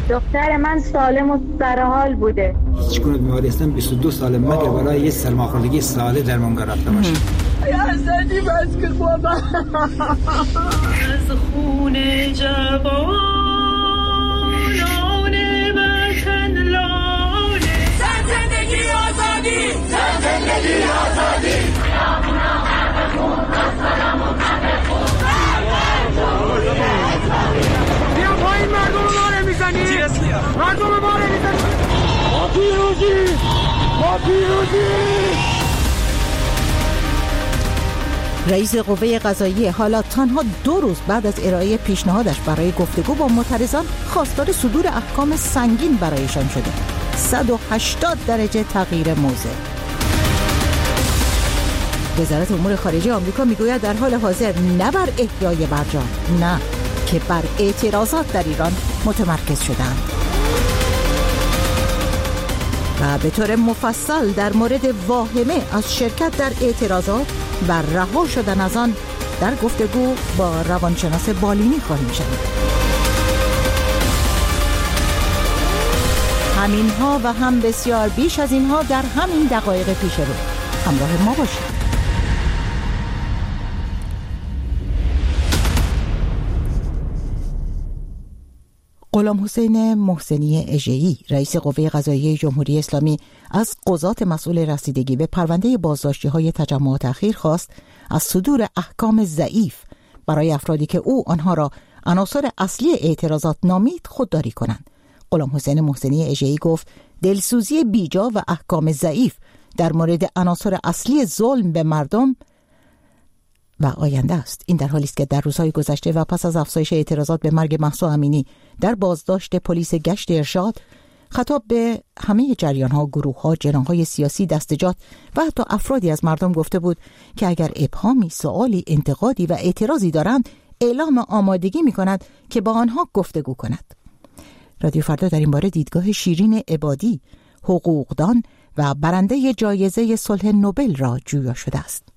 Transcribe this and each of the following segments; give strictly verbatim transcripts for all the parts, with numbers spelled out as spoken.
دختر من سالم و سرحال بوده. هیچ گونه بیماری هستم بیست و دو سال مگر برای یه سرماخوردگی ساده درمانگاه رفته باشم. یا حسنی بس که بابا از خون جوانان وطن لاله. زن زندگی آزادی، زن زندگی آزادی. بیا پایین، مردم رو ما نمیزنی، مردم رو ما نمیزنی. ما پیروزی، ما پیروزی. رئیس قوه قضاییه حالا تنها دو روز بعد از ارائه پیشنهادش برای گفتگو با معترضان خواستار صدور احکام سنگین برایشان شده. صد و هشتاد درجه تغییر موضع. وزارت امور خارجه آمریکا میگوید در حال حاضر نه بر احیای برجام، نه که بر اعتراضات در ایران متمرکز شدند. و به طور مفصل در مورد واهمه از شرکت در اعتراضات و رها شدن از آن در گفتگو با روانشناس بالینی خواهیم شنید. همینها و هم بسیار بیش از اینها در همین دقایق پیش رو. همراه ما باشید. غلام حسین محسنی اژه‌ای رئیس قوه قضاییه جمهوری اسلامی از قضات مسئول رسیدگی به پرونده بازداشتی‌های تجمعات اخیر خواست از صدور احکام ضعیف برای افرادی که او آنها را عناصر اصلی اعتراضات نامید خودداری کنند. غلام حسین محسنی اژه‌ای گفت دلسوزی بیجا و احکام ضعیف در مورد عناصر اصلی ظلم به مردم و آینده است. این در حالی است که در روزهای گذشته و پس از افزایش اعتراضات به مرگ مهسا امینی در بازداشت پلیس گشت ارشاد، خطاب به همه جریان‌ها، گروه‌ها، جناح‌های سیاسی، دستجات و حتی افرادی از مردم گفته بود که اگر ابهامی، سوالی، انتقادی و اعتراضی دارند، اعلام آمادگی می‌کند که با آنها گفتگو کند. رادیو فردا در این باره دیدگاه شیرین عبادی، حقوقدان و برنده جایزه صلح نوبل را جویا شده است.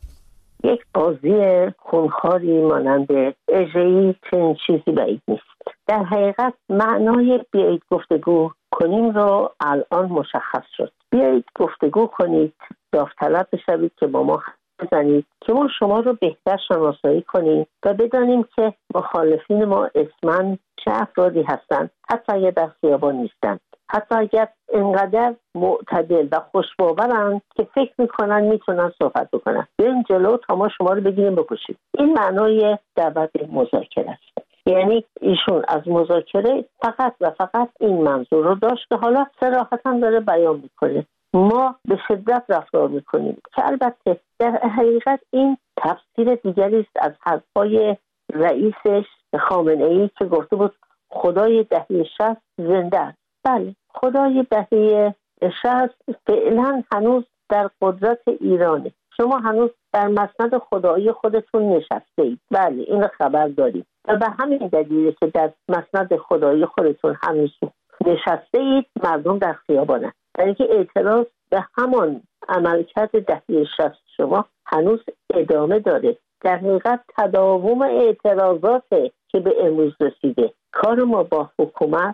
یک قاضی خونخواری مانند اژه‌ای چنین چیزی بعید نیست. در حقیقت معنای بیایید گفتگو کنیم رو الان مشخص شد. بیایید گفتگو کنید، داوطلب بشوید که با ما بزنید که ما شما رو بهتر شناسایی کنیم و بدانیم که مخالفین ما اسمن چه افرادی هستند، حتی اگر در خیابان نیستند، حتی اگر انقدر معتدل و خوشباورند که فکر میکنن میتونن صحبت بکنن. بریم جلو تا ما شما رو بگیریم بکشیم. این معنای دعوت مذاکره است. یعنی ایشون از مذاکره فقط و فقط این منظور رو داشت که حالا صراحتاً داره بیان میکنه. ما به شدت رفتار میکنیم که البته در حقیقت این تفسیر دیگری است از حرفای رئیسش خامنه‌ای که گفته بود خدای دهه شصت زنده است. بله، خدای دهه شصت فعلا هنوز در قدرت ایرانه. شما هنوز در مسند خدایی خودتون نشسته اید. بله، این خبر داریم و به همین دلیله که در مسند خدایی خودتون هنوز نشسته اید، مردم در خیابانن. در اینکه اعتراض به همان عملکرد دهه شصت شما هنوز ادامه داره. در حقیقت تداوم اعتراضاته که به امروز رسیده. کار ما با حکومت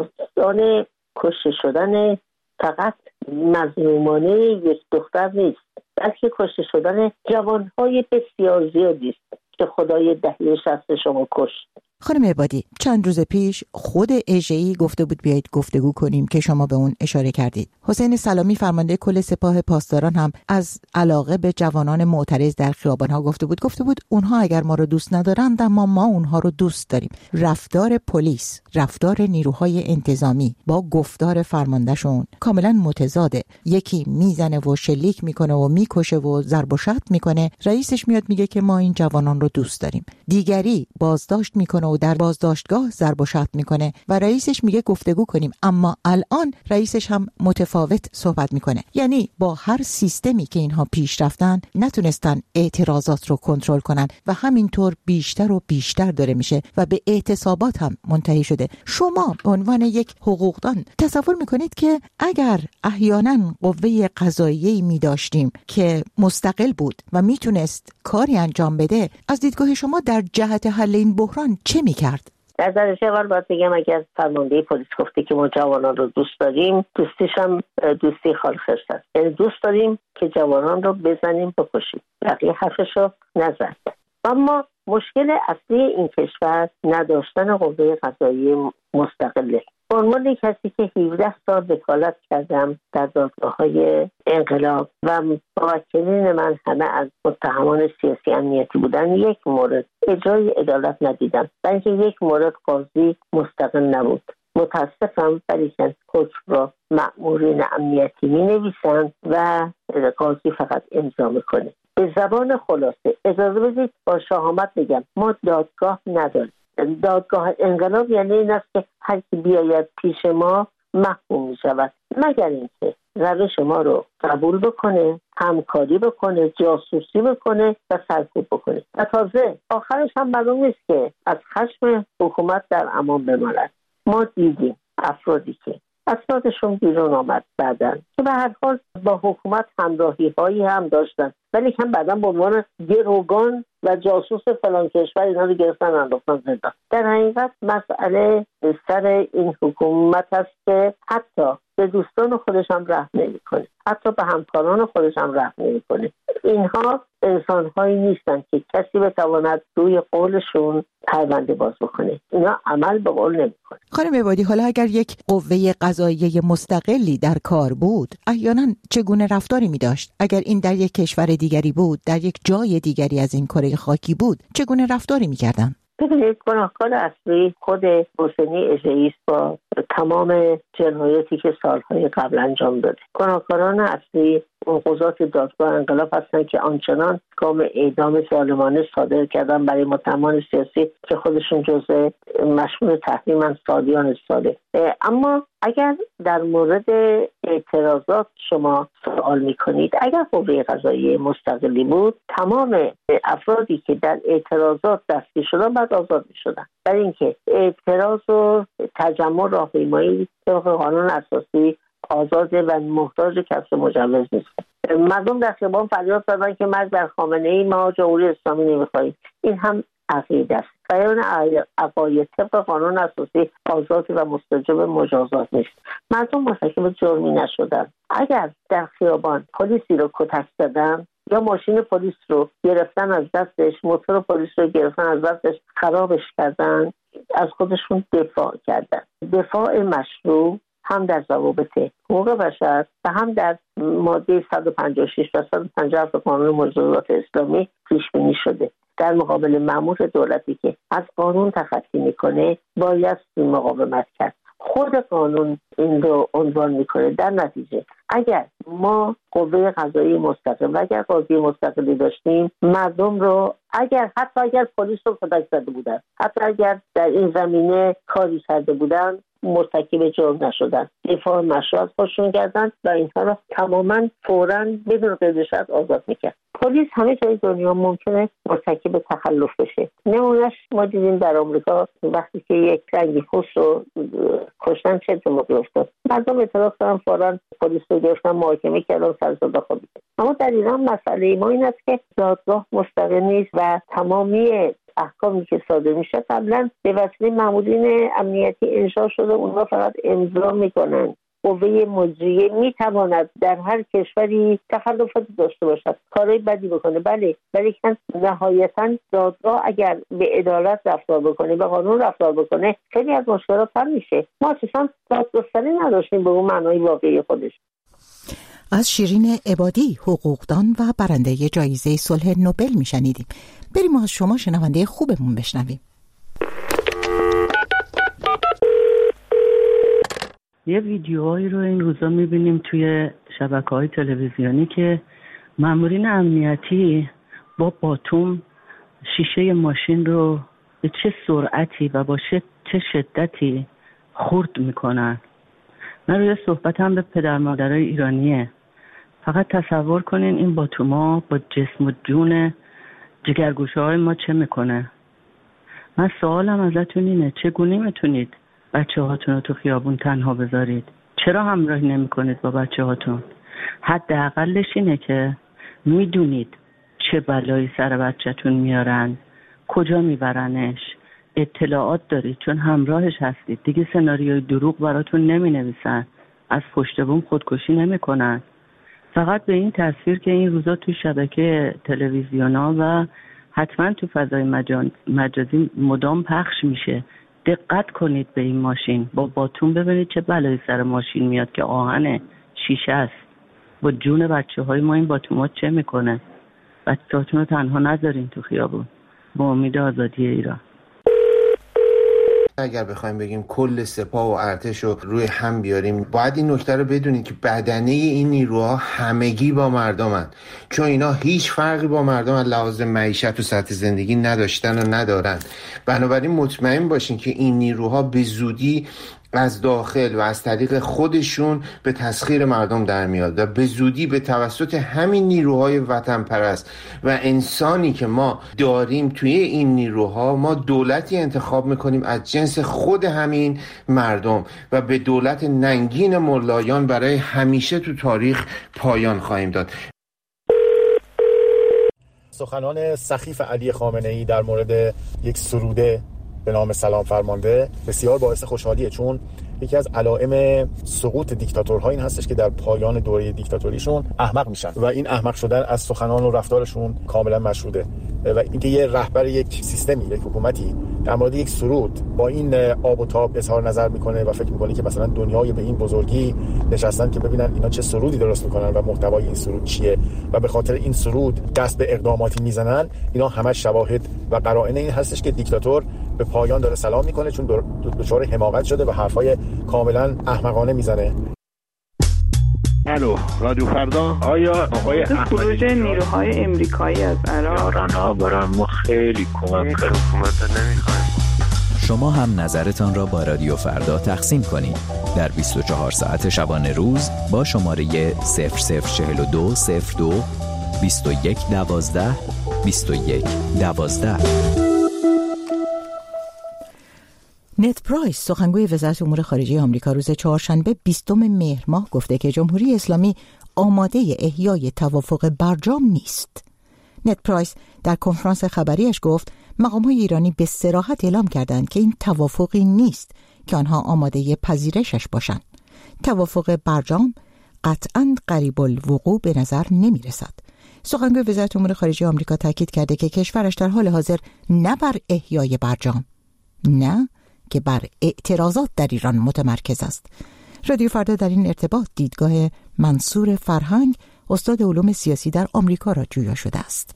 داستان کشته شدن فقط مظلومانه یک دختر نیست، بلکه کشته شدن جوانهای بسیار زیادی است که خدای دهه شصت شما کشت. خانم عبادی، چند روز پیش خود اژه‌ای گفته بود بیایید گفتگو کنیم که شما به اون اشاره کردید. حسین سلامی فرمانده کل سپاه پاسداران هم از علاقه به جوانان معترض در خیابان‌ها گفته بود. گفته بود اونها اگر ما رو دوست ندارند اما ما اونها رو دوست داریم. رفتار پلیس، رفتار نیروهای انتظامی با گفتار فرماندهشون کاملا متضاده. یکی میزنه و شلیک میکنه و میکشه و ضرب و شتم میکنه، رئیسش میاد میگه که ما این جوانان رو دوست داریم. دیگری بازداشت میکنه و در بازداشتگاه ضرب و شتم میکنه و رئیسش میگه گفتگو کنیم، اما الان رئیسش هم متفاوت صحبت میکنه. یعنی با هر سیستمی که اینها پیش رفتن نتونستن اعتراضات رو کنترل کنن و همینطور بیشتر و بیشتر داره میشه و به اعتصابات هم منتهی شده. شما به عنوان یک حقوقدان تصور میکنید که اگر احیانا قوه قضاییه‌ای میداشتیم که مستقل بود و میتونست کاری انجام بده، از دیدگاه شما در جهت حل این بحران چه میکرد؟ در درجه اول باید بگم اگر فرمانده پلیس گفته که ما جوانان رو دوست داریم، دوستیش هم دوستی خالص است، یعنی دوست داریم که جوانان رو بزنیم بکشیم، بقیه حرفش رو نزد. اما مشکل اصلی این کشور نداشتن قوه قضاییه مستقله. به عنوان کسی که هفده سال وکالت کردم در دادگاه‌های انقلاب و موکلین من همه از متهمان سیاسی امنیتی بودن، یک مورد اجرای عدالت ندیدم، بلکه یک مورد قاضی مستقل نبود. متاسفم ولی که حکم را مأمورین امنیتی می نویسند و قاضی فقط امضا میکنه. به زبان خلاصه اجازه بدید با شهامت بگم ما دادگاه نداریم. دادگاه انقلاب یعنی این است که هر کی بیاید پیش ما محکوم می شود، مگر اینکه روش ما رو قبول بکنه، همکاری بکنه، جاسوسی بکنه و سرکوب بکنه. و تازه آخرش هم معلوم نیست که از خشم حکومت در امان بماند. ما دیدیم افرادی که اسنادشون بیرون آمد بعدن که به هر حال با حکومت همراهی هایی هم داشتن، ولی که بعدا به عنوان گروگان و جاسوس فلان کشور اینا رو گرفتن انداختن زندان. در حقیقت مسئله سر این حکومت است که حتی به دوستان خودش هم رحم نمی‌کنه، حتی به همکاران خودش هم رحم نمی‌کنه. اینها انسان‌هایی نیستن که کسی بتواند روی قولشون پرونده باز بکنه. اینا عمل به قول نمی‌کنه. خانم عبادی، حالا اگر یک قوه قضاییه مستقلی در کار بود، احیانا چگونه رفتاری می‌داشت؟ اگر این در یک کشور دیگری بود، در یک جای دیگری از این کره خاکی بود، چگونه رفتاری می‌کردن؟ ببینید، گناهکار اصلی خود حسینی اژه‌ای است با تمام جنایاتی که سالهای قبل انجام داده. گناهکاران اصلی قضات دادگاه انقلاب هستند که آنچنان گام اعدام ظالمانه صادر کردن برای متهمان سیاسی که خودشون جزء مشمول تحریم سالیان ساله. اما اگر در مورد اعتراضات شما سوال میکنید، اگر قوه قضاییه مستقلی بود، تمام افرادی که در اعتراضات دستگیر شدن بعد آزاد میشدن. برای اینکه اعتراض و تجمع راهپیمایی طبق قانون اساسی آزاده و محتاج کسب مجوز نیست. مردم در خیابان فریاد زدن که مرگ بر خامنه‌ای، ما جمهوری اسلامی نمیخواهیم. این هم عقیده است. بیان عقاید طبق قانون اساسی آزاده و مستوجب مجازات نیست. مردم مرتکب جرمی نشدن. اگر در خیابان پلیسی رو کتک زدن یا ماشین پلیس رو گرفتن از دستش، موتور پلیس رو گرفتن از دستش، خرابش کردن، از خودشون دفاع کردن. دفاع مشروع هم در ضوابط حقوق بشر و هم در ماده صد و پنجاه و شش و صد و پنجاه و هفت قانون مجازات اسلامی پیش بینی شده. در مقابل مأمور دولتی که از قانون تخطی میکنه باید مقاومت کرد. خود قانون این رو عنوان میکنه. در نتیجه اگر ما قوه قضایی مستقل و اگر قاضی مستقلی داشتیم، مردم رو اگر حتی اگر پلیس رو کتک زده بودن، حتی اگر در این زمینه کاری کرده بودن، مرتکب جرم نشدن، دفاع مشروع از خودشون کردن و اینها رو تماما فوراً بدون قید شرط آزاد میکرد. پلیس همه جای دنیا ممکنه مرتکب تخلف بشه. نمونهش ما دیدیم در آمریکا وقتی که یک رنگی پوست رو کشتن چه اتفاقی افتاد. مردم اعتراض کردن، فوراً پلیس رو گرفتن، محاکمه کردن، سرزده خوابید. اما در ایران مسئله ما این است که دادگاه مستقل نیست و تمامی احکامی که صادر میشه قبلا به وسیله مامورین امنیتی انشا شده، اونها فقط امضا میکنن. قوه مجریه میتواند در هر کشوری تخلفاتی داشته باشد، کارهای بدی بکنه، بله، ولی که نهایتا دادگاه اگر به عدالت رفتار بکنه، به قانون رفتار بکنه، خیلی از مشکلات حل میشه. ما اصلا دادگستری نداشتیم به اون معنای واقعی خودش. از شیرین عبادی، حقوقدان و برنده جایزه صلح نوبل میشنیدیم. بریم از شما شنونده خوبمون بشنویم. یه ویدیوهایی رو این روزا میبینیم توی شبکه‌های تلویزیونی که مامورین امنیتی با باتوم شیشه ماشین رو به چه سرعتی و با چه شدتی خورد میکنن. من روی صحبتم به پدر مادرای ایرانیه. فقط تصور کنین این باتوما با جسم و جون جگرگوشه های ما چه میکنه. من سوالم ازتون اینه، چگونه میتونید بچه هاتون رو تو خیابون تنها بذارید؟ چرا همراهی نمی کنید با بچه هاتون؟ حداقلش اینه که میدونید چه بلایی سر بچه‌تون میارن، کجا میبرنش، اطلاعات دارید، چون همراهش هستید، دیگه سناریوی دروغ براتون نمی نویسن، از پشت بوم خودکشی نمی کنن. فقط به این تصویر که این روزا تو شبکه تلویزیونا و حتما تو فضای مجازی مدام پخش میشه. دقت کنید به این ماشین، با باتون ببینید چه بلایی سر ماشین میاد که آهن شیشه است. با جون بچه های ما این باتومات چه میکنه؟ بچه‌هاتون رو تنها نذارین تو خیابون. با امید آزادی ایران. اگر بخوایم بگیم کل سپاه و ارتش رو روی هم بیاریم، باید این نکته رو بدونید که بدنه این نیروها همگی با مردمن، چون اینا هیچ فرقی با مردم از لحاظ معیشت و سطح زندگی نداشتن و ندارن. بنابراین مطمئن باشین که این نیروها به زودی از داخل و از طریق خودشون به تسخیر مردم در میاد و به زودی به توسط همین نیروهای وطن پرست و انسانی که ما داریم توی این نیروها، ما دولتی انتخاب میکنیم از جنس خود همین مردم و به دولت ننگین ملایان برای همیشه تو تاریخ پایان خواهیم داد. سخنان سخیف علی خامنه‌ای در مورد یک سروده به نام سلام فرمانده بسیار باعث خوشحالیه، چون یکی از علائم سقوط دیکتاتورها این هستش که در پایان دوره دیکتاتوریشون احمق میشن و این احمق شدن از سخنان و رفتارشون کاملا مشهوده. و اینکه یه رهبر یک سیستمی، یک حکومتی در مورد یک سرود با این آب و تاب اظهار نظر میکنه و فکر میکنه که مثلا دنیای به این بزرگی نشستن که ببینن اینا چه سرودی درست میکنن و محتوای این سرود چیه و به خاطر این سرود دست به اقداماتی میزنن، اینا همه شواهد و قرائن این هستش که دیکتاتور به پایان داره سلام میکنه، چون دچار حماقت شده و حرفای کاملا احمقانه میزنه. الو رادیو فردا. آیا آقای خروج نیروهای امریکایی از عراق یارانا برای ما خیلی کمک کرد، حکومت نمیخوایم. شما هم نظرتان را با رادیو فردا تقسیم کنید در بیست و چهار ساعت شبانه روز با شماره صفر صفر چهل و دو صفر دو بیست و یک دوازده بیست و یک دوازده. نت پرایس سخنگوی وزارت امور خارجه آمریکا روز چهارشنبه بیستم مهر ماه گفته که جمهوری اسلامی آماده احیای توافق برجام نیست. نت پرایس در کنفرانس خبریش گفت مقام‌های ایرانی به صراحت اعلام کردند که این توافقی نیست که آنها آماده پذیرشش باشند. توافق برجام قطعاً قریب الوقوع به نظر نمی رسد. سخنگوی وزارت امور خارجه آمریکا تاکید کرده که کشورش در حال حاضر نه بر احیای برجام، نه که بر اعتراضات در ایران متمرکز است. رادیو فردا در این ارتباط دیدگاه منصور فرهنگ، استاد علوم سیاسی در آمریکا را جویا شده است.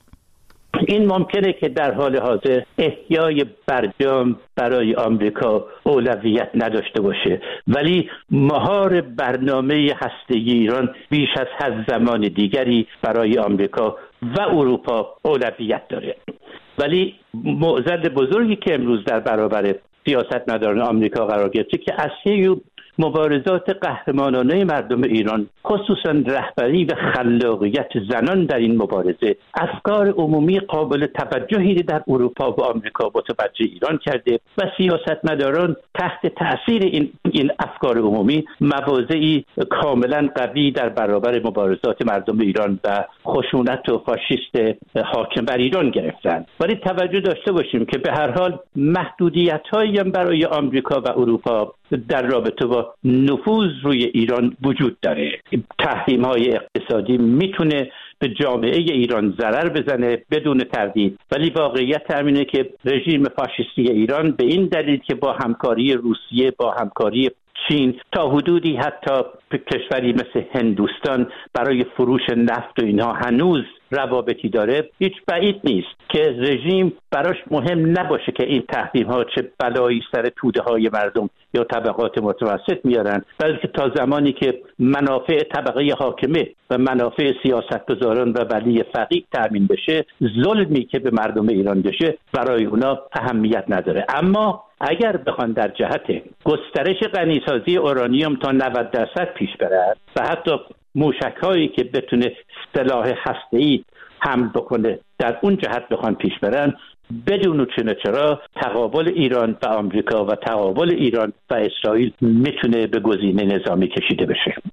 این ممکنه که در حال حاضر احیای برجام برای آمریکا اولویت نداشته باشه، ولی مهار برنامه هسته‌ای ایران بیش از هر زمان دیگری برای آمریکا و اروپا اولویت داره. ولی معضل بزرگی که امروز در برابر سیاستمداران آمریکا قرار گرفته که اصلی مبارزات قهرمانانه مردم ایران، خصوصا رهبری و خلاقیت زنان در این مبارزه، افکار عمومی قابل توجهی در اروپا و آمریکا متوجه ایران کرده و سیاستمداران تحت تأثیر این این افکار عمومی مواضعی کاملا قوی در برابر مبارزات مردم ایران و خشونت و فاشیست حاکم بر ایران گرفتند. ولی توجه داشته باشیم که به هر حال محدودیت‌هایی هم برای آمریکا و اروپا در رابطه با نفوذ روی ایران وجود داره. تحریم‌های اقتصادی میتونه به جامعه ایران ضرر بزنه بدون تردید، ولی واقعیت همینه که رژیم فاشیستی ایران به این دلیل که با همکاری روسیه، با همکاری چین، تا حدودی حتی کشوری مثل هندوستان برای فروش نفت و اینها هنوز روابطی داره، هیچ بعید نیست که رژیم براش مهم نباشه که این تحریم ها چه بلایی سر توده های مردم یا طبقات متوسط میارن، بلکه تا زمانی که منافع طبقه حاکمه و منافع سیاستگزاران و ولی فقیه تامین بشه، ظلمی که به مردم ایران بشه برای اونا اهمیت نداره. اما اگر بخوان در جهت گسترش غنیسازی اورانیوم تا نود درصد پیش برن و حتی موشک‌هایی که بتونه سلاح هسته‌ای حمل بکنه در اون جهت بخوان پیش برن، بدون چنه چرا تقابل ایران و آمریکا و تقابل ایران و اسرائیل میتونه به گزینه نظامی کشیده بشه.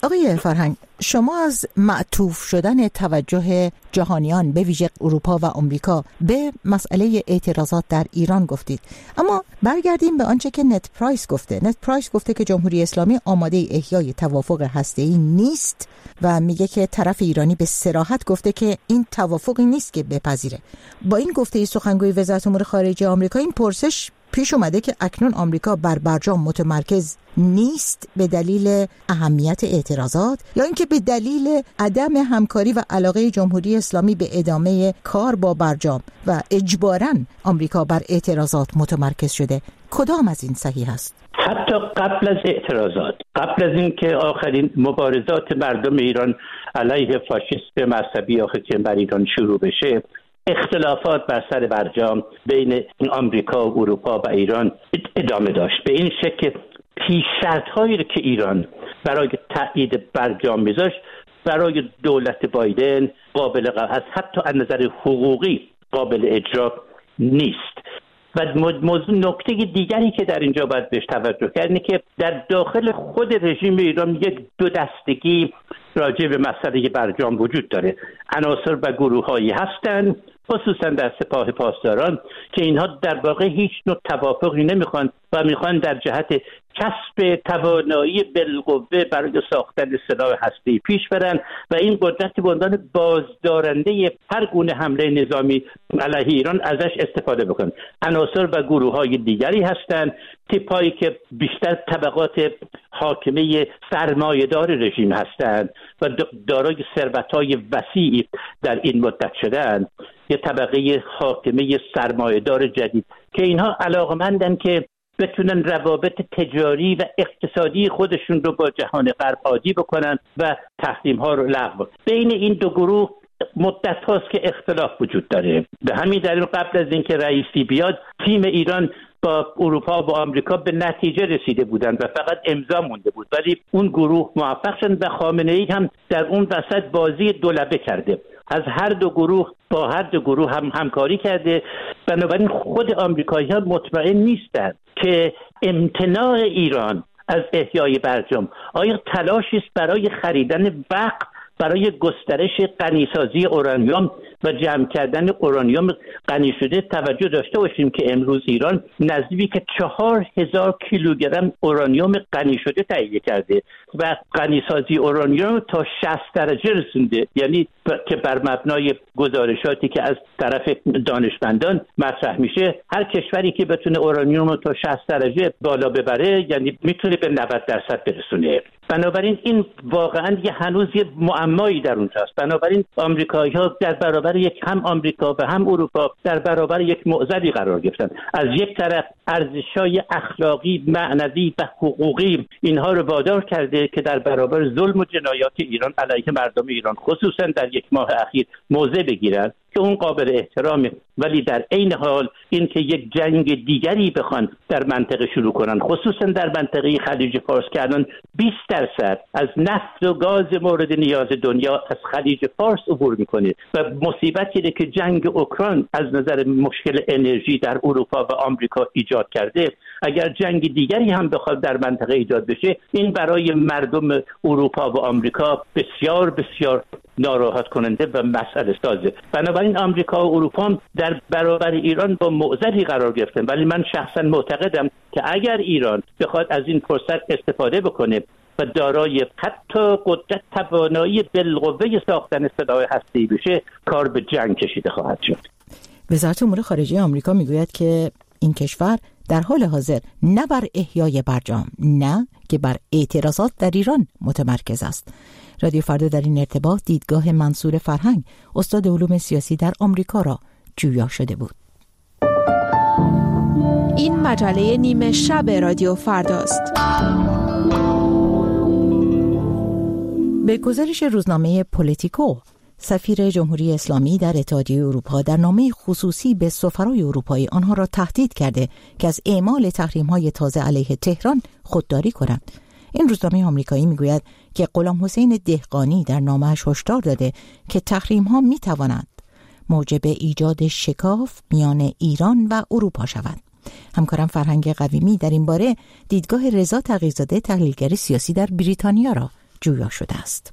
آقای فرهنگ، شما از معطوف شدن توجه جهانیان به ویژه اروپا و آمریکا به مسئله اعتراضات در ایران گفتید، اما برگردیم به آنچه که نت پرایس گفته. نت پرایس گفته که جمهوری اسلامی آماده احیای توافق هسته‌ای نیست و میگه که طرف ایرانی به صراحت گفته که این توافقی نیست که بپذیره. با این گفته سخنگوی وزارت امور خارجه آمریکا این پرسش پیش اومده که اکنون آمریکا بر برجام متمرکز نیست به دلیل اهمیت اعتراضات یا اینکه به دلیل عدم همکاری و علاقه جمهوری اسلامی به ادامه کار با برجام و اجباراً آمریکا بر اعتراضات متمرکز شده. کدام از این صحیح است؟ حتی قبل از اعتراضات، قبل از اینکه آخرین مبارزات مردم ایران علیه فاشیسم مذهبی آخر که بر ایران شروع بشه، اختلافات بر سر برجام بین آمریکا و اروپا و ایران ادامه داشت. به این شکل پیش‌شرط‌هایی که ایران برای تایید برجام میذاشت برای دولت بایدن قابل قبول، حتی از نظر حقوقی قابل اجرا نیست. و موضوع نکته دیگری که در اینجا باید بهش توجه کرد اینه که در داخل خود رژیم ایران یک دو دستگی راجع به مسئله برجام وجود داره. عناصر و گروه‌هایی هستند، خصوصا در سپاه پاسداران، که اینها در واقع هیچ نوع توافقی نمیخوان و میخوان در جهت کسب توانایی بالقوه برای ساختن سلاح هسته‌ای پیش برن و این قدرت به عنوان بازدارنده هر گونه حمله نظامی علیه ایران ازش استفاده بکنن. عناصر و گروه‌های دیگری هستند، تیپایی که بیشتر طبقات حاکمه سرمایه‌دار رژیم هستند و دارای ثروت‌های وسیعی در این مدت شدند، یه طبقه حاکمه سرمایه‌دار جدید که اینها علاقمندن که بتونن روابط تجاری و اقتصادی خودشون رو با جهان غرب عادی بکنن و تحریم‌ها رو لغو. بین این دو گروه مدت هاست که اختلاف وجود داره. به همین دلیل قبل از اینکه رئیسی بیاد، تیم ایران با اروپا و آمریکا به نتیجه رسیده بودند و فقط امضا مونده بود، ولی اون گروه موفق شدن و خامنه‌ای هم در اون وسط بازی دولبه کرده. از هر دو گروه با هر دو گروه هم همکاری کرده. بنابراین خود آمریکایی‌ها مطمئن نیستند که امتناع ایران از احیای برجام آیا تلاشی است برای خریدن وقت برای گسترش غنیسازی اورانیوم و جمع کردن اورانیوم غنی شده. توجه داشته باشیم که امروز ایران نزدیک چهار هزار کیلوگرم اورانیوم غنی شده تهیه کرده و غنیسازی اورانیوم تا شصت درجه رسونده، یعنی که بر مبنای گزارشاتی که از طرف دانشمندان مطرح میشه، هر کشوری که بتونه اورانیوم رو تا شصت درجه بالا ببره یعنی میتونه به نود درصد برسونه. بنابراین این واقعا یه هنوز یه معمایی در اونجاست. بنابراین آمریکایی‌ها در برابر یک هم آمریکا و هم اروپا در برابر یک معضلی قرار گرفتن. از یک طرف ارزش‌های اخلاقی، معنوی و حقوقی اینها رو وادار کرده که در برابر ظلم و جنایات ایران علیه مردم ایران خصوصا در یک ماه اخیر موضع بگیرن که اون قابل احترامه، ولی در عین حال این که یک جنگ دیگری بخوان در منطقه شروع کنن، خصوصا در منطقه خلیج فارس که الان بیست درصد از نفت و گاز مورد نیاز دنیا از خلیج فارس عبور میکنه و مصیبتی که که جنگ اوکراین از نظر مشکل انرژی در اروپا و آمریکا ایجاد کرده، اگر جنگ دیگری هم بخواد در منطقه ایجاد بشه، این برای مردم اروپا و آمریکا بسیار بسیار ناراحت کننده و مسئله سازه. بنابراین آمریکا و اروپا در برابر ایران با معضلی قرار گرفتن، ولی من شخصا معتقدم که اگر ایران بخواد از این فرصت استفاده بکنه و دارای حتی قدرت توانایی بالقوه ساختن سلاح هسته‌ای بشه، کار به جنگ کشیده خواهد شد. وزارت امور خارجه آمریکا میگوید که این کشور در حال حاضر نه بر احیای برجام نه که بر اعتراضات در ایران متمرکز است. رادیو فردا در این ارتباط دیدگاه منصور فرهنگ، استاد علوم سیاسی در آمریکا را جویا شده بود. این مجله نیمه شب رادیو فرداست. به گزارش روزنامه پولیتیکو، سفیر جمهوری اسلامی در اتحادیه اروپا در نامه خصوصی به سفرای اروپایی آنها را تهدید کرده که از اعمال تحریم‌های تازه علیه تهران خودداری کنند. این روزنامه آمریکایی میگوید که غلام حسین دهقانی در نامه‌اش هشدار داده که تحریم‌ها می‌توانند موجب ایجاد شکاف میان ایران و اروپا شود. همکارم فرهنگ قویمی در این باره دیدگاه رضا تقی‌زاده تحلیلگر سیاسی در بریتانیا را جویا شده است؟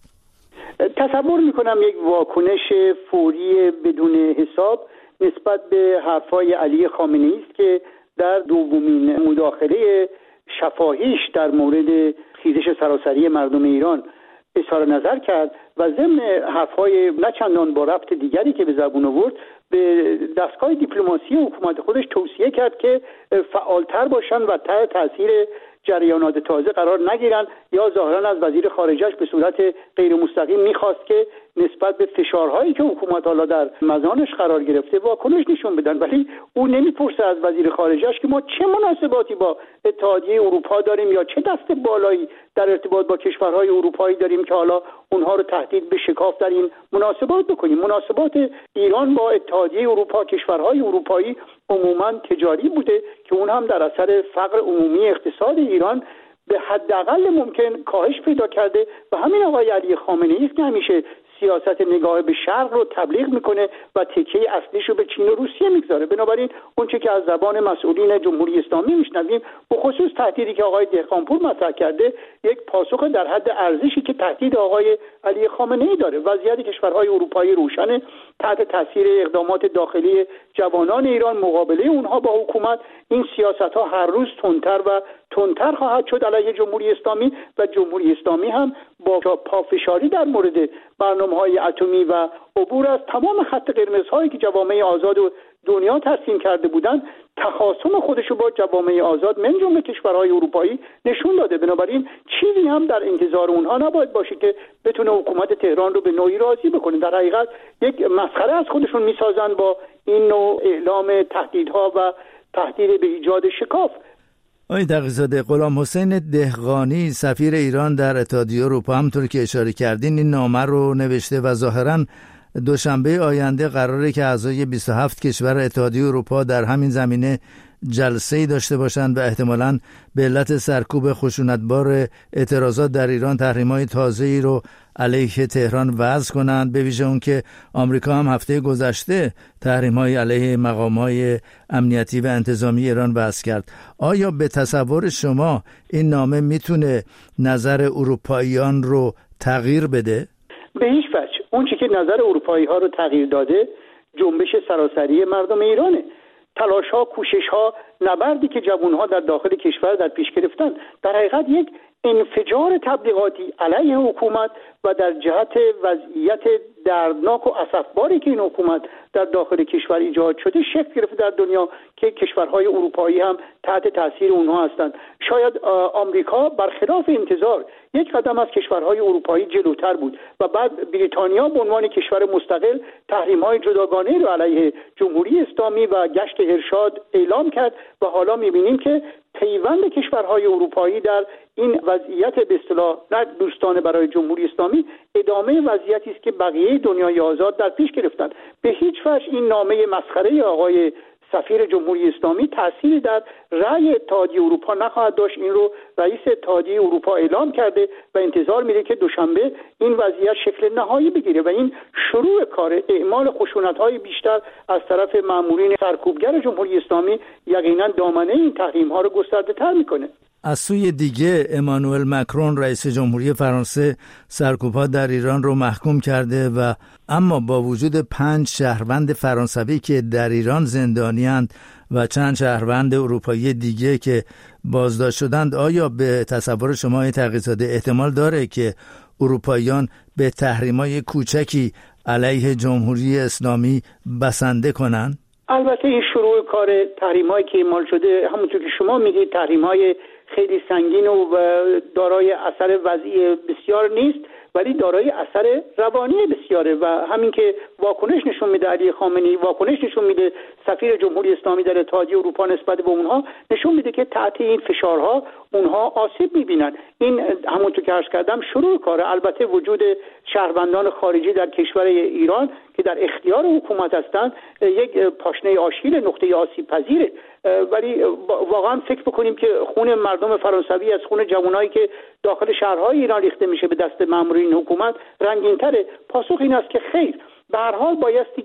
تصور میکنم یک واکنش فوری بدون حساب نسبت به حرفای علی خامنه‌ای است که در دومین مداخله شفاهیش در مورد خیزش سراسری مردم ایران اظهار نظر کرد و ضمن حرفهای نه چندان با ربط دیگری که به زبون آورد به دستگاه دیپلماسی حکومت خودش توصیه کرد که فعالتر باشن و تحت تاثیر جریانات تازه قرار نگیرن، یا ظاهرا از وزیر خارجه‌اش به صورت غیر مستقیم میخواست که نسبت به فشارهایی که حکومت حالا در مزانش قرار گرفته واکنش نشون بدن، ولی او نمیپرسه از وزیر خارجه‌اش که ما چه مناسباتی با اتحادیه اروپا داریم یا چه دست بالایی در ارتباط با کشورهای اروپایی داریم که حالا اونها رو تهدید به شکاف در این مناسبات بکنیم. مناسبات ایران با اتحادیه اروپا، کشورهای اروپایی عموما تجاری بوده که اون هم در اثر فقر عمومی اقتصاد ایران به حداقل ممکن کاهش پیدا کرده و همین آقای علی خامنه‌ای که همیشه سیاست نگاه به شرق رو تبلیغ میکنه و تکیه اصلیش رو به چین و روسیه میگذاره. بنابراین اون چه که از زبان مسئولین جمهوری اسلامی میشنویم، به خصوص تهدیدی که آقای دهقانپور مطرح کرده، یک پاسخ در حد ارزشی که تهدید آقای علی خامنه‌ای داره. وضعیت کشورهای اروپایی روشنه، تحت تاثیر اقدامات داخلی جوانان ایران، مقابله اونها با حکومت، این سیاست‌ها هر روز تندتر و تندتر خواهد شد علیه جمهوری اسلامی و جمهوری اسلامی هم با پافشاری در مورد برنامه‌های اتمی و عبور از تمام خط قرمزهایی که جوامع آزاد و دنیا ترسیم کرده بودند، تخاصم خودش رو با جوامع آزاد من جمله کشورهای اروپایی نشون داده. بنابراین چیزی هم در انتظار اونها نباید باشه که بتونه حکومت تهران رو به نوعی راضی بکنه. در حقیقت یک مسخره از خودشون میسازن با این نوع اعلام تهدیدها و تهدید به ایجاد شکاف. آقای تقی‌زاده، غلام حسین دهقانی سفیر ایران در اتحادیه اروپا همونطور که اشاره کردین این نامه رو نوشته و ظاهراً دوشنبه آینده قراره که اعضای بیست و هفت کشور اتحادیه اروپا در همین زمینه جلسه‌ای داشته باشند و احتمالاً به علت سرکوب خشونتبار اعتراضات در ایران تحریم‌های تازه‌ای رو علیه تهران وضع کنند، به ویژه اون که آمریکا هم هفته گذشته تحریم‌های علیه مقام‌های امنیتی و انتظامی ایران وضع کرد. آیا به تصور شما این نامه میتونه نظر اروپاییان رو تغییر بده؟ به هیچ وجه. اون چیزی که نظر اروپایی‌ها رو تغییر داده جنبش سراسری مردم ایرانه. تلاش‌ها، کوشش‌ها، نبردی که جوان‌ها در داخل کشور در پیش گرفتن در حقیقت یک انفجار تبلیغاتی علیه حکومت و در جهت وضعیت دردناک و اسفباری که این حکومت در داخل کشور ایجاد شده شکل گرفته در دنیا که کشورهای اروپایی هم تحت تاثیر اونها هستند. شاید آمریکا برخلاف انتظار یک قدم از کشورهای اروپایی جلوتر بود و بعد بریتانیا به عنوان کشور مستقل تحریم‌های جداگانه رو علیه جمهوری اسلامی و گشت ارشاد اعلام کرد و حالا می‌بینیم که پیوند کشورهای اروپایی در این وضعیت به اصطلاح نه دوستانه برای جمهوری اسلامی ادامه وضعیتی است که بقیه دنیای آزاد در پیش گرفتن. به هیچ وجه این نامه مسخره آقای سفیر جمهوری اسلامی تأثیری در رأی اتحادیه اروپا نخواهد داشت. این رو رئیس اتحادیه اروپا اعلام کرده و انتظار میره که دوشنبه این وضعیت شکل نهایی بگیره و این شروع کار اعمال خشونت‌های بیشتر از طرف مامورین سرکوبگر جمهوری اسلامی یقینا دامنه این تحریم‌ها رو گسترده‌تر میکنه. از سوی دیگه امانوئل مکرون رئیس جمهوری فرانسه سرکوب‌ها در ایران رو محکوم کرده و اما با وجود پنج شهروند فرانسوی که در ایران زندانی‌اند و چند شهروند اروپایی دیگه که بازداشت شدند، آیا به تصور شما تقی‌زاده احتمال داره که اروپاییان به تحریم‌های کوچکی علیه جمهوری اسلامی بسنده کنند؟ البته این شروع کار تحریم‌هایی که اعمال شده همونطور که شما میگید تحریم‌های خیلی سنگین و دارای اثر وضعی بسیار نیست، ولی دارای اثر روانی بسیاره و همین که واکنش نشون میده علی خامنه‌ای، واکنش نشون میده سفیر جمهوری اسلامی در اتحادیه اروپا نسبت به اونها، نشون میده که تحت این فشارها اونها آسیب میبینن. این همونطور که عرض کردم شروع کاره. البته وجود شهروندان خارجی در کشور ایران که در اختیار حکومت هستند یک پاشنه آشیل، نقطه آسیب پذیره، ولی واقعا فکر بکنیم که خون مردم فرانسوی از خون جوانایی که داخل شهرهای ایران ریخته میشه به دست مامورین حکومت رنگین‌تره. پاسخ این است که خیر، به هر حال بایستی که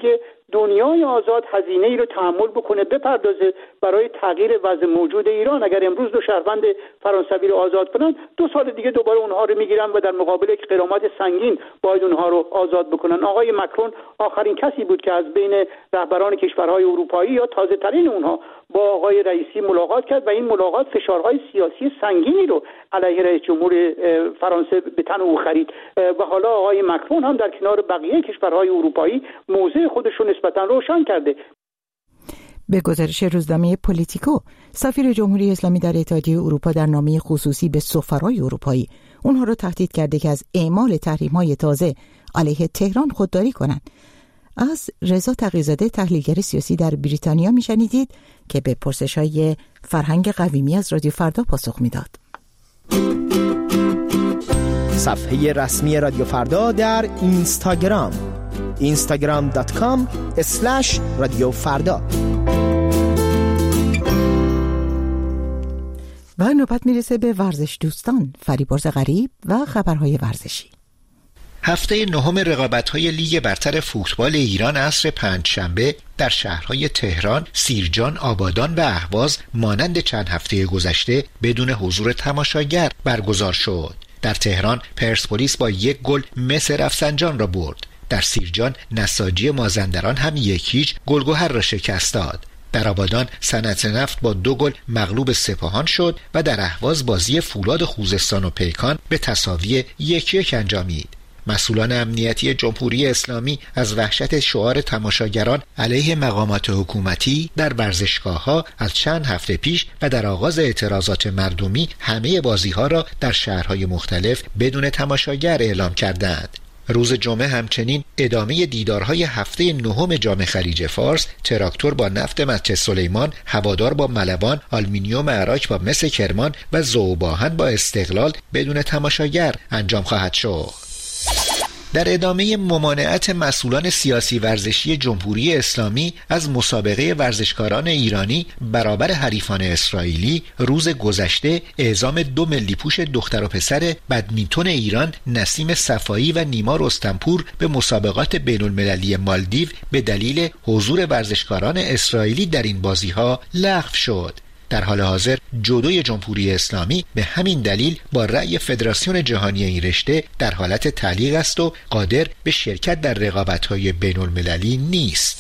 دنیای آزاد هزینه ای رو تحمل بکنه، بپردازه برای تغییر وضع موجود ایران. اگر امروز دو شهروند فرانسوی رو آزاد کنن، دو سال دیگه دوباره اونها رو میگیرن و در مقابل یک غرامت سنگین باید اونها رو آزاد بکنن. آقای مکرون آخرین کسی بود که از بین رهبران کشورهای اروپایی یا تازه ترین اونها با آقای رئیسی ملاقات کرد و این ملاقات فشارهای سیاسی سنگینی رو علیه رئیس جمهور فرانسه به تن او خرید و حالا آقای مکرون هم در کنار بقیه کشورهای اروپایی موضع خودش رو نسبتاً روشن کرده. به گزارش روزنامه پولیتیکو، سفیر جمهوری اسلامی در اتحادیه اروپا در نامه خصوصی به سفرای اروپایی اونها رو تهدید کرده که از اعمال تحریم‌های تازه علیه تهران خودداری کنند. از رضا تقی‌زاده، تحلیلگر سیاسی در بریتانیا میشنیدید که به پرسش‌های فرهنگ قویمی از رادیو فردا پاسخ میداد. صفحه رسمی رادیو فردا در اینستاگرام اینستاگرام دات کام اسلش رادیو فردا. و نوبت میرسه به ورزش دوستان، فریبرز غریب و خبرهای ورزشی. هفته نهم رقابت‌های لیگ برتر فوتبال ایران عصر پنجشنبه در شهرهای تهران، سیرجان، آبادان و اهواز مانند چند هفته گذشته بدون حضور تماشاگر برگزار شد. در تهران پرسپولیس با یک گل مس رفسنجان را برد. در سیرجان نساجی مازندران هم یک هیچ گلگهر را شکست داد. در آبادان صنعت نفت با دو گل مغلوب سپاهان شد و در اهواز بازی فولاد خوزستان و پیکان به تساوی یک یک انجامید. مسئولان امنیتی جمهوری اسلامی از وحشت شعار تماشاگران علیه مقامات حکومتی در ورزشگاه‌ها از چند هفته پیش و در آغاز اعتراضات مردمی همه بازی‌ها را در شهرهای مختلف بدون تماشاگر اعلام کردند. روز جمعه همچنین ادامه دیدارهای هفته نهم جام خلیج فارس، تراکتور با نفت مسجد سلیمان، هوادار با ملوان، آلومینیوم عراق با مس کرمان و ذوباهن با استقلال بدون تماشاگر انجام خواهد شد. در ادامه ممانعت مسئولان سیاسی ورزشی جمهوری اسلامی از مسابقه ورزشکاران ایرانی برابر حریفان اسرائیلی، روز گذشته اعزام دو ملی پوش دختر و پسر بدمینتون ایران نسیم صفایی و نیما رستمپور به مسابقات بین المللی مالدیو به دلیل حضور ورزشکاران اسرائیلی در این بازی‌ها لغو شد. در حال حاضر جودوی جمهوری اسلامی به همین دلیل با رأی فدراسیون جهانی این رشته در حالت تعلیق است و قادر به شرکت در رقابت‌های بین المللی نیست.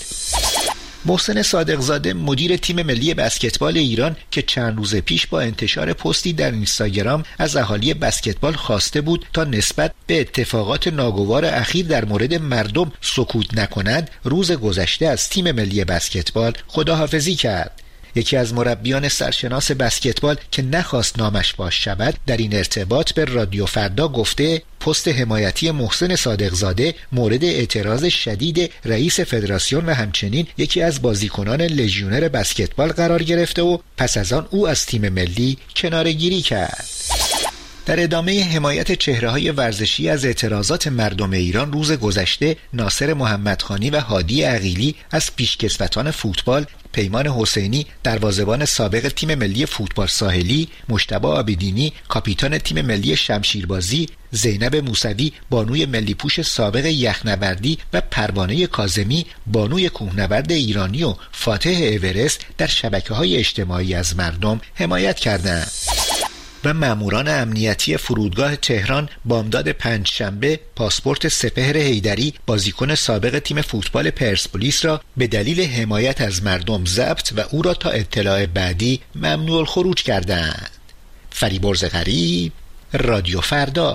محسن صادقزاده، مدیر تیم ملی بسکتبال ایران که چند روز پیش با انتشار پستی در اینستاگرام از اهالی بسکتبال خواسته بود تا نسبت به اتفاقات ناگوار اخیر در مورد مردم سکوت نکنند، روز گذشته از تیم ملی بسکتبال خداحافظی کرد. یکی از مربیان سرشناس بسکتبال که نخواست نامش فاش شود در این ارتباط به رادیو فردا گفته پست حمایتی محسن صادقزاده مورد اعتراض شدید رئیس فدراسیون و همچنین یکی از بازیکنان لژیونر بسکتبال قرار گرفته و پس از آن او از تیم ملی کناره‌گیری کرد. در ادامه حمایت چهره‌های ورزشی از اعتراضات مردم ایران، روز گذشته ناصر محمدخانی و هادی عقیلی از پیشکسوتان فوتبال، پیمان حسینی دروازه‌بان سابق تیم ملی فوتبال ساحلی، مجتبی عابدینی کاپیتان تیم ملی شمشیربازی، زینب موسوی بانوی ملی پوش سابق یخنبردی و پروانه کاظمی بانوی کوهنورد ایرانی و فاتح اورست در شبکه‌های اجتماعی از مردم حمایت کردند. و ماموران امنیتی فرودگاه تهران بامداد پنجشنبه پاسپورت سپهر حیدری بازیکن سابق تیم فوتبال پرسپولیس را به دلیل حمایت از مردم ضبط و او را تا اطلاع بعدی ممنوع الخروج کردند. فریبرز غریب، رادیو فردا.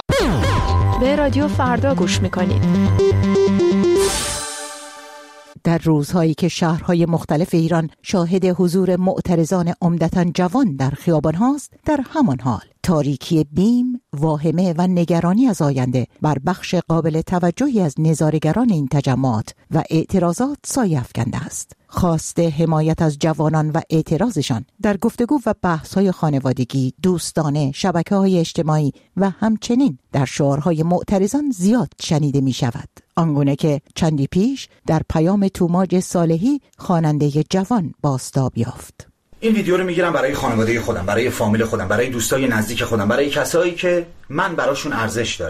به رادیو فردا گوش میکنید. در روزهایی که شهرهای مختلف ایران شاهد حضور معترضان عمدتاً جوان در خیابان هاست، در همان حال تاریکی بیم، واهمه و نگرانی از آینده بر بخش قابل توجهی از نظاره‌گران این تجمعات و اعتراضات سایه افکنده است. خواست حمایت از جوانان و اعتراضشان در گفتگو و بحث‌های خانوادگی، دوستانه، شبکه‌های اجتماعی و همچنین در شعارهای معترضان زیاد شنیده می‌شود. آنگونه که چندی پیش در پیام توماج صالحی خواننده جوان بازتاب یافت. این ویدیو رو میگیرم برای خانواده خودم، برای فامیل خودم، برای دوستای نزدیک خودم، برای کسایی که من براشون ارزش دارم.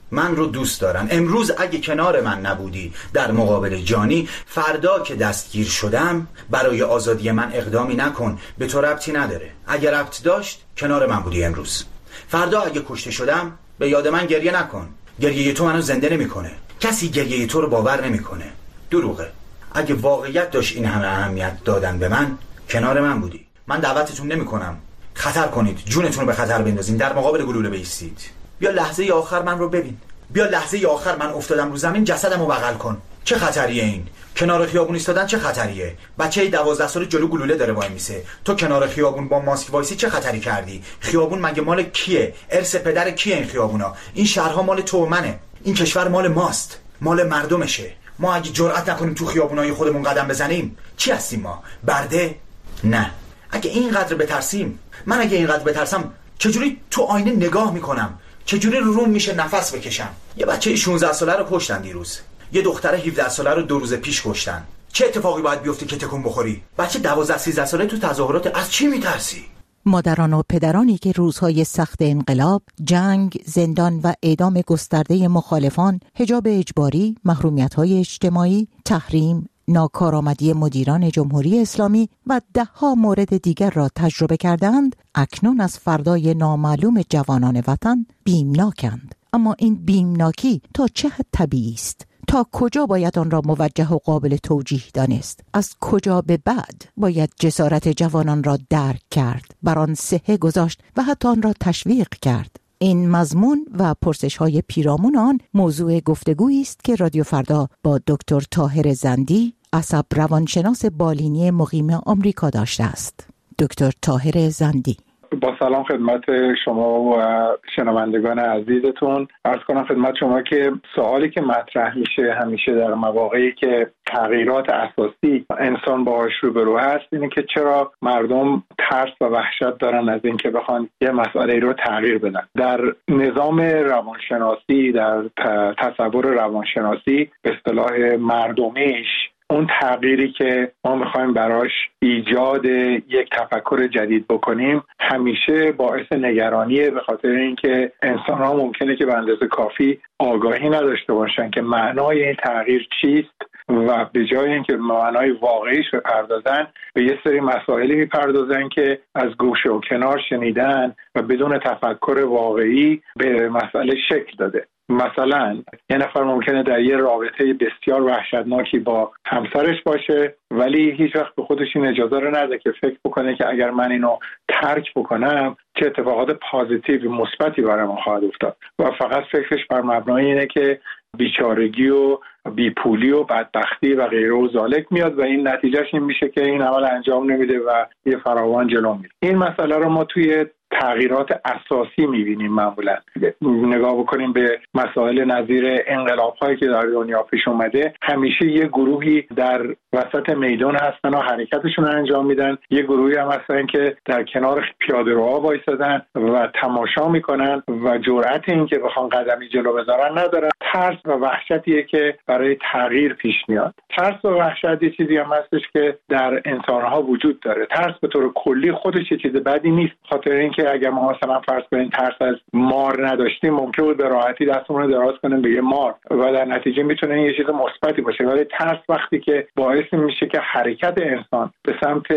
من رو دوست دارن. امروز اگه کنار من نبودی در مقابل جانی، فردا که دستگیر شدم برای آزادی من اقدامی نکن، به تو ربطی نداره. اگه ربط داشت کنار من بودی امروز. فردا اگه کشته شدم به یاد من گریه نکن. گریه تو منو زنده نمیکنه. کسی گریه تو رو باور نمیکنه. دروغه. اگه واقعیت داشت این همه اهمیت دادن به من، کنار من بودی. من دعوتتون نمیکنم خطر کنید، جونتون رو به خطر بندازین، در مقابل گلوله بایستید. بیا لحظه آخر من رو ببین. بیا لحظه آخر من افتادم رو زمین، جسدمو بغل کن. چه خطریه این؟ کنار خیابون ایستادن چه خطریه؟ بچه دوازده ساله جلو گلوله داره وای میسه. تو کنار خیابون با ماسک وایسی چه خطری کردی؟ خیابون مگه مال کیه؟ ارث پدر کیه این خیابونا؟ این شهرها مال تو و منه. این کشور مال ماست. مال مردمشه. ما اگه جرئت نکنیم تو خیابونای خودمون قدم بزنیم، چی هستیم ما؟ برده؟ نه. اگه اینقدر بترسیم، من اگه اینقدر بترسم چجوری تو آینه نگاه میکنم؟ چجوری رو روم میشه نفس بکشم؟ یه بچه شانزده ساله رو کشتن دیروز. یه دختر هفده ساله رو دو روز پیش کشتن. چه اتفاقی باید بیفته که تکون بخوری؟ بچه دوازده سیزده ساله تو تظاهرات، از چی میترسی؟ مادران و پدرانی که روزهای سخت انقلاب، جنگ، زندان و اعدام گسترده مخالفان، حجاب اجباری، محرومیت‌های اجتماعی، تحریم، ناکارآمدی مدیران جمهوری اسلامی و ده‌ها مورد دیگر را تجربه کردند، اکنون از فردای نامعلوم جوانان وطن بیمناکند. اما این بیمناکی تا چه حد طبیعی است؟ تا کجا باید آن را موجه و قابل توجیه دانست؟ از کجا به بعد باید جسارت جوانان را درک کرد، بر آن صحه گذاشت و حتی آن را تشویق کرد؟ این مضمون و پرسش‌های پیرامون آن موضوع گفتگویی است که رادیو فردا با دکتر طاهر زندی، عصب روانشناس بالینی مقیم آمریکا داشته است. دکتر طاهر زندی: با سلام خدمت شما و شنوندگان عزیزتون. عرض کنم خدمت شما که سوالی که مطرح میشه همیشه در مواقعی که تغییرات اساسی انسان باهاش روبرو هست اینه که چرا مردم ترس و وحشت دارن از اینکه بخوان یه مسئله رو تغییر بدن. در نظام روانشناسی، در تصور روانشناسی، به اصطلاح مردمیش، اون تغییری که ما میخوایم براش ایجاد یک تفکر جدید بکنیم همیشه باعث نگرانیه، به خاطر اینکه انسان‌ها ممکنه که به اندازه کافی آگاهی نداشته باشن که معنای این تغییر چیست و به جای اینکه معنای واقعیش بپردازن به یه سری مسائلی میپردازن که از گوشه و کنار شنیدن و بدون تفکر واقعی به مسئله شکل داده. مثلا یه نفر ممکنه در یه رابطه بسیار وحشتناکی با همسرش باشه ولی هیچ وقت به خودش این اجازه رو نده که فکر بکنه که اگر من اینو ترک بکنم چه اتفاقات پازیتیو مثبتی برام خواهد افتاد و فقط فکرش بر مبنای اینه که بیچارگی و بیپولی و بدبختی و غیره و ذالک میاد و این نتیجهش این میشه که این عمل انجام نمیده و یه فراوان جلو میره. این مسئله رو ما توی تغییرات اساسی میبینیم. معمولا نگاه بکنیم به مسائل نظیر انقلاب‌هایی که در دنیا پیش اومده، همیشه یه گروهی در وسط میدان هستن و حرکتشون رو انجام میدن، یه گروهی هم هستن که در کنار پیاده‌روها وایسادن و تماشا میکنن و جرأت این که بخوان قدمی جلو بذارن ندارن. ترس و وحشتیه که برای تغییر پیش میاد. ترس و وحشت یه چیزی هم هستش که در انسان‌ها وجود داره. ترس به طور کلی خودش یه چیز بدی نیست، خاطر اینکه اگر ما مثلا فرض کنیم ترس از مار نداشتیم ممکن بود به راحتی دستمون رو دراز کنیم به یه مار و در نتیجه میتونه یه چیز مثبتی باشه. ولی ترس وقتی که باعث میشه که حرکت انسان به سمت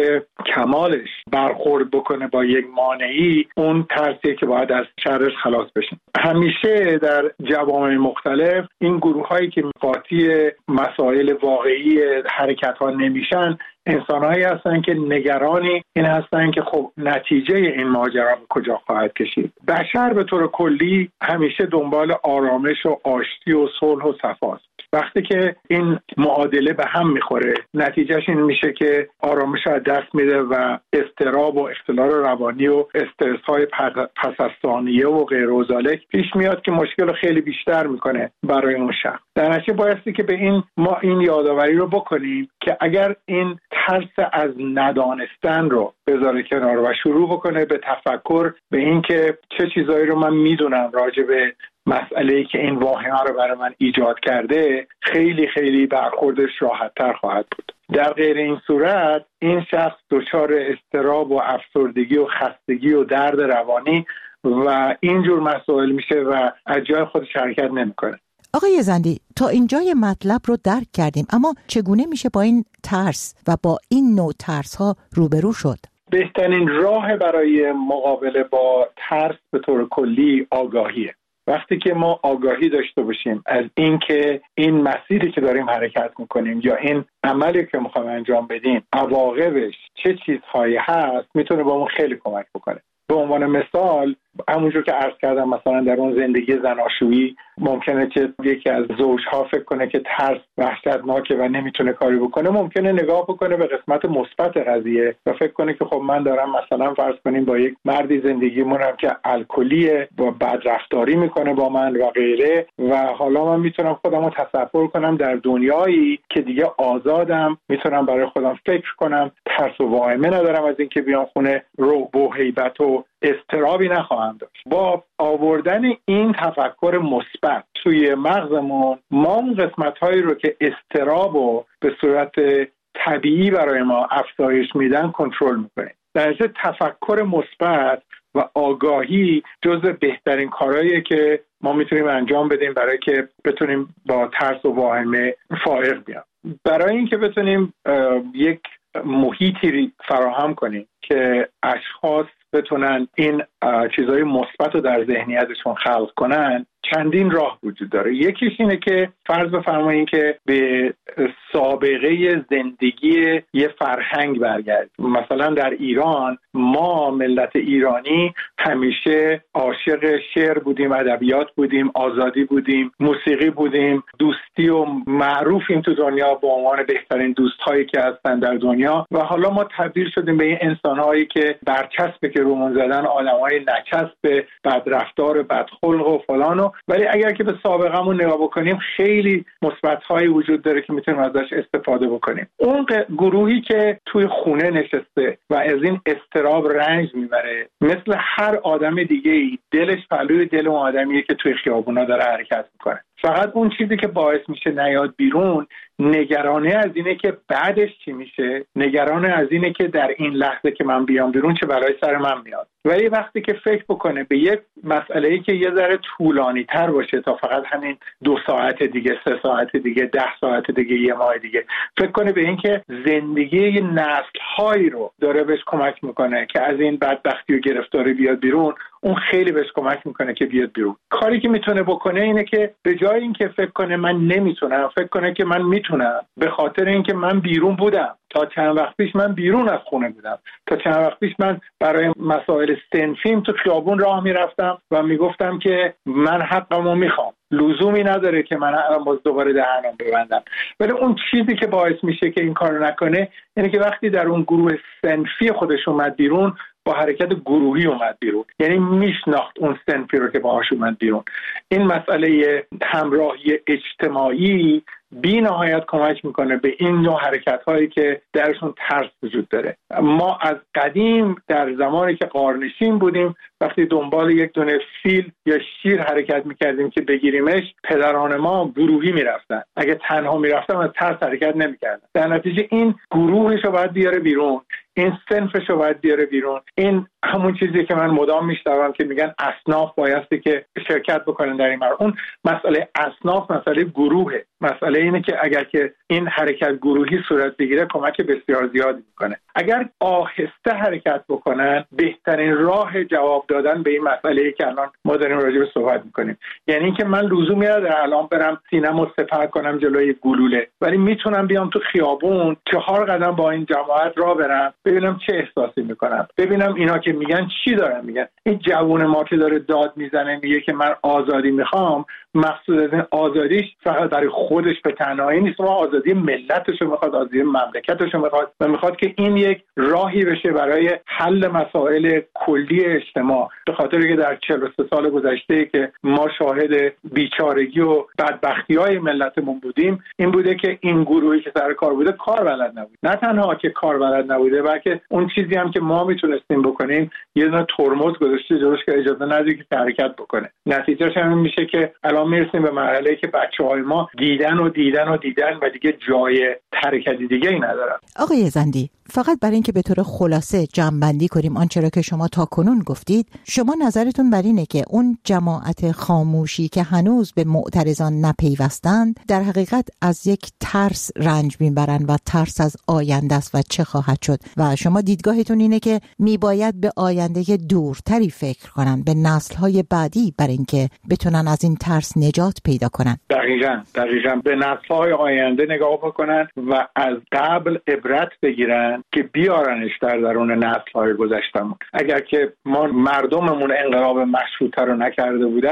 کمالش برخورد بکنه با یک مانعی، اون ترسیه که باید از شرش خلاص بشیم. همیشه در جوامع مختلف این گروه‌هایی که قاطی مسائل واقعی حرکت‌ها نمیشن انسان‌هایی هستن که نگرانی این هستن که خب نتیجه این ماجرا به کجا خواهد کشید. بشر به طور کلی همیشه دنبال آرامش و آشتی و صلح و صفاست. وقتی که این معادله به هم میخوره نتیجهش این میشه که آرامش رو از دست میده و اضطراب و اختلال روانی و استرس‌های پس از ثانیه و غیر و ذالک پیش میاد که مشکل رو خیلی بیشتر میکنه برای اون شخص. در نتیجه بایستی که به این ما این یادآوری رو بکنیم که اگر این ترس از ندانستن رو بذاره کنار و شروع بکنه به تفکر به این که چه چیزایی رو من میدونم راجع به مسئله‌ای که این واقعه رو برای من ایجاد کرده، خیلی خیلی برخوردش راحت‌تر خواهد بود. در غیر این صورت این شخص دچار اضطراب و افسردگی و خستگی و درد روانی و اینجور مسائل میشه و از جای خودش حرکت نمیکنه. آقای زندی، تا اینجای مطلب رو درک کردیم، اما چگونه میشه با این ترس و با این نوع ترس ها روبرو شد؟ بهترین راه برای مقابله با ترس به طور کلی آگاهیه. وقتی که ما آگاهی داشته باشیم از این که این مسیری که داریم حرکت میکنیم یا این عملی که میخوایم انجام بدیم عواقبش چه چیزهایی هست، میتونه با ما خیلی کمک بکنه. به عنوان مثال همونجور که عرض کردم، مثلا در اون زندگی زناشویی ممکنه که یکی از زوجها فکر کنه که ترس وحشتناکه و نمیتونه کاری بکنه، ممکنه نگاه بکنه به قسمت مثبت قضیه و فکر کنه که خب من دارم مثلا فرض کنیم با یک مردی زندگی مونم که الکلیه و بدرفتاری میکنه با من و غیره، و حالا من میتونم خودم رو تصور کنم در دنیایی که دیگه آزادم، میتونم برای خودم فکر کنم، ترس و واهمه ندارم از اینکه بیام خونه رعب و هیبت و اضطرابی نخواهم داشت. با آوردن این تفکر مثبت توی مغزمون، ما اون قسمت‌هایی رو که اضطراب رو به صورت طبیعی برای ما افزایش میدن کنترل میکنیم. در نتیجه تفکر مثبت و آگاهی جزو بهترین کارهاییه که ما میتونیم انجام بدیم برای که بتونیم با ترس و واهمه فائق بیام. برای اینکه بتونیم یک محیطی فراهم کنیم که اشخاص بتونن این چیزهای مثبت رو در ذهنیتشون خلق کنن، چندین راه وجود داره. یکیش اینه که فرض بفرمایید که به سابقه زندگی یه فرهنگ برگردیم. مثلا در ایران، ما ملت ایرانی همیشه عاشق شعر بودیم، ادبیات بودیم، آزادی بودیم، موسیقی بودیم، دوستی و معروفیم تو دنیا به عنوان بهترین دوست‌هایی که هستن در دنیا، و حالا ما تبدیل شدیم به این انسان‌هایی که برچسبه که رومون زدن آدم‌های نچسب، بدرفتار، بدخلق و فلان و ولی اگر که به سابقه‌مون نگاه بکنیم خیلی مثبت‌هایی وجود داره که میتونیم ازش استفاده بکنیم. اون گروهی که توی خونه نشسته و از این اضطراب رنج میبره، مثل هر آدم دیگه‌ای دلش پهلوی دل اون آدمیه که توی خیابونا داره حرکت میکنه. فقط اون چیزی که باعث میشه نیاد بیرون، نگرانه از اینه که بعدش چی میشه، نگرانه از اینه که در این لحظه که من بیام بیرون چه بلایی سر من میاد. ولی وقتی که فکر بکنه به یک مسئله‌ای که یه ذره طولانی تر باشه تا فقط همین دو ساعت دیگه، سه ساعت دیگه، ده ساعت دیگه، یه ماه دیگه، فکر کنه به این که زندگی نسل‌هایی رو داره بهش کمک میکنه که از این بدبختی و گرفتاری بیاد بیرون، اون خیلی بهش کمک میکنه که بیاد بیرون. کاری که میتونه بکنه اینه که به جای اینکه فکر کنه من نمیتونم، فکر کنه که من میتونم، به خاطر اینکه من بیرون بودم. تا چند وقت پیش من بیرون از خونه بودم. تا چند وقت پیش من برای مسائل صنفیم تو خیابون راه میرفتم و میگفتم که من حقمو میخوام. لزومی نداره که من الان باز دوباره دهنم ببندم. ولی اون چیزی که باعث میشه که این کارو نکنه اینه که وقتی در اون گروه صنفی خودش اومد بیرون، با حرکت گروهی اومد بیرون، یعنی میشناخت اون صنفی رو که باهاش اومد بیرون. این مسئله همراهی اجتماعی بی نهایت کمک میکنه به این نوع حرکت هایی که درشون ترس وجود داره. ما از قدیم در زمانی که غارنشین بودیم، وقتی دنبال یک دونه فیل یا شیر حرکت میکردیم که بگیریمش، پدران ما گروهی میرفتن. اگه تنها میرفتن از ترس حرکت نمیکردن. در نتیجه این گروهش رو باید بیاره بیرون، این صنفش رو باید بیاره بیرون. این همون چیزی که من مدام میشنوم که میگن اصناف بایستی که شرکت بکنن در این مورد. اون مسئله اصناف مسئله گروهه. مسئله اینه که اگر که این حرکت گروهی صورت بگیره کمک بسیار زیادی میکنه. اگر آهسته حرکت بکنن، بهترین راه جواب دادن به این مسئله که الان ما داریم راجع به صحبت میکنیم. یعنی اینکه من لزومی نداره الان برم سینه‌مو سپر کنم جلوی گلوله، ولی میتونم بیام تو خیابون چهار قدم با این جماعت راه برم، ببینم چه احساسی میکنم، ببینم اینا که میگن چی دارن میگن. این جوون ما که داره داد میزنه میگه که من آزادی میخوام، مقصود از این آزادیش فقط برای خودش به تنهایی نیست، ما آزادی ملتش رو میخواد، آزادی مملکتش رو میخواد و میخواد که این یک راهی بشه برای حل مسائل کلی اجتماع. به خاطر که در چهل و سه سال گذشته که ما شاهد بیچارگی و بدبختی‌های ملتمون بودیم، این بوده که این گروهی که سر کار بوده کار بلد نبود. نه تنها که کار بلد نبوده، بلکه اون چیزی هم که ما میتونستیم بکنیم یه دونه ترمز گذاشته جلوش که اجازه نده که حرکت بکنه. نتیجهش همین میشه که الان میرسیم به مرحله‌ای که بچه‌های ما دیدن و دیدن و دیدن و دیگه جای حرکتی دیگه ای ندارن. آقای زندی، فقط برای اینکه به طور خلاصه جمع‌بندی کنیم آنچه را که شما تا کنون گفتید، شما نظرتون بر اینه که اون جماعت خاموشی که هنوز به معترضان نپیوستند در حقیقت از یک ترس رنج میبرن و ترس از آینده است و چه خواهد شد، و شما دیدگاهتون اینه که میباید به آینده دورتری فکر کنن، به نسل‌های بعدی، برای اینکه بتونن از این ترس نجات پیدا کنن. دقیقاً دقیقاً به نسل‌های آینده نگاه بکنن و از قبل عبرت بگیرن که بیارنش در درون نسل‌های گذشتمون. اگر که ما مردممون انقلاب مشروطه رو نکرده بودن